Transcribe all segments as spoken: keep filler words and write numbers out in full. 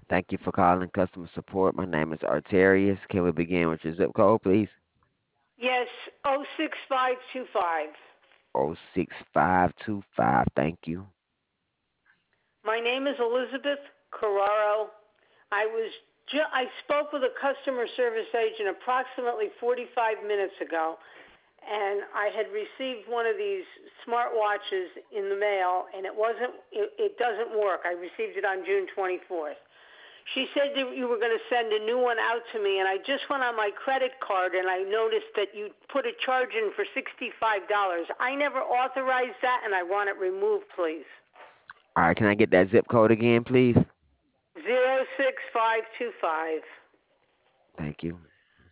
Thank you for calling customer support. My name is Arterius. Can we begin with your zip code, please? Yes, oh six five two five. Oh six five two five. Thank you. My name is Elizabeth Carraro. I was ju- I spoke with a customer service agent approximately forty-five minutes ago, and I had received one of these smartwatches in the mail, and it wasn't it, it doesn't work. I received it on June twenty-fourth. She said that you were going to send a new one out to me, and I just went on my credit card and I noticed that you put a charge in for sixty-five dollars. I never authorized that, and I want it removed, please. All right, can I get that zip code again, please? Zero six five two five. Thank you.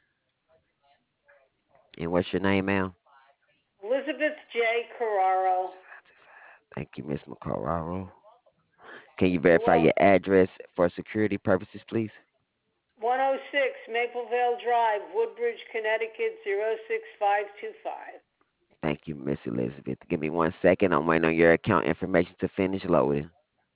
And what's your name, ma'am? Elizabeth J. Carraro. Thank you, Miss McCarraro. Can you You're verify welcome. your address for security purposes, please? one oh six Maplevale Drive, Woodbridge, Connecticut zero six five two five. Thank you, Miss Elizabeth. Give me one second. I'm waiting on your account information to finish loading.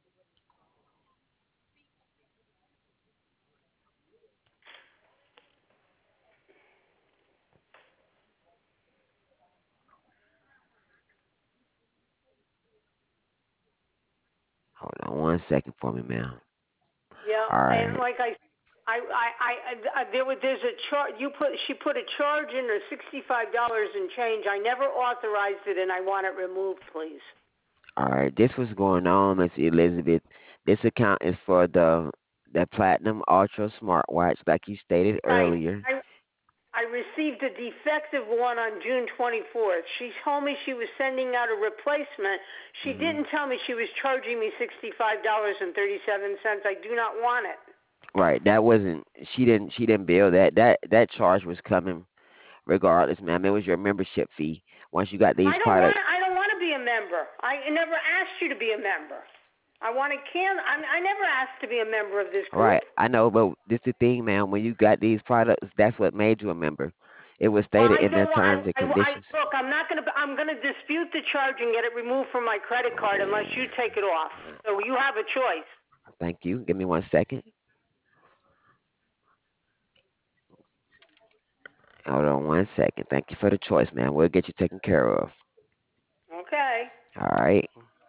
Hold on one second for me, ma'am. Yeah, All and right. like I, I, I, I, I there was there's a charge. You put she put a charge in of sixty five dollars and change. I never authorized it, and I want it removed, please. All right. This was going on, Miss Elizabeth. This account is for the the Platinum Ultra smartwatch, like you stated Right. earlier. I I received a defective one on June twenty-fourth. She told me she was sending out a replacement. She hmm didn't tell me she was charging me sixty-five dollars and thirty-seven cents. I do not want it. Right. That wasn't. She didn't. She didn't bill that. That that charge was coming regardless, ma'am. It was your membership fee. Once you got these I don't want products. I don't want to be a member. I never asked you to be a member. I want to can I, I never asked to be a member of this group. Right. I know, but this the thing, ma'am. When you got these products, that's what made you a member. It was Well, stated I in their don't want. I, terms and I, I conditions. look. I'm not gonna. I'm gonna dispute the charge and get it removed from my credit card unless you take it off. So you have a choice. Thank you. Give me one second. Hold on one second. Thank you for the choice, man. We'll get you taken care of. Okay. All right.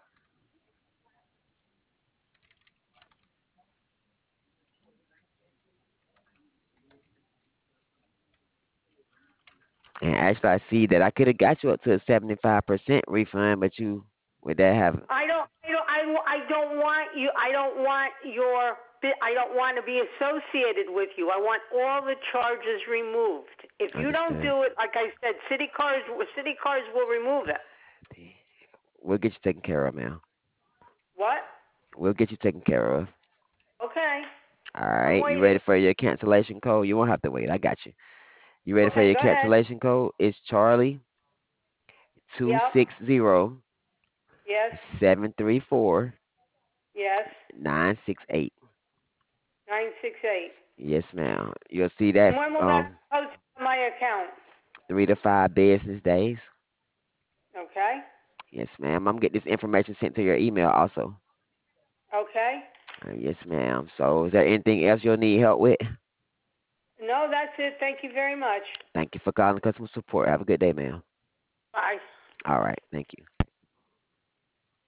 And actually, I see that I could have got you up to a seventy-five percent refund, but you would that have. I don't. I don't. I, I don't want you. I don't want your. I don't want to be associated with you. I want all the charges removed. If you don't Understood. do it, like I said, city cars. City cars will remove it. We'll get you taken care of, man. What? We'll get you taken care of. Okay. All I'm right. You ready waiting. for your cancellation code? You won't have to wait. I got you. You ready for Okay. your Go ahead. cancellation code? It's Charlie two Yep. six zero Yes. seven three four Yes. nine six eight. Nine six eight. Yes, ma'am. You'll see And that when will that um post on my account? three to five business days. Okay. Yes, ma'am. I'm getting this information sent to your email also. Okay. Uh, yes, ma'am. So, is there anything else you'll need help with? No, that's it. Thank you very much. Thank you for calling customer support. Have a good day, ma'am. Bye. All right. Thank you.